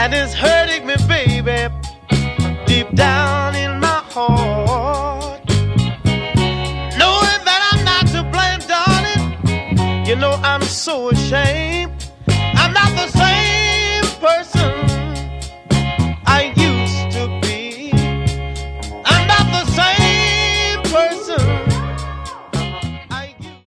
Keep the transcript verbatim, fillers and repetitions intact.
and it's hurting me, baby, deep down in my heart. Knowing that I'm not to blame, darling, you know I'm so ashamed. I'm not the same person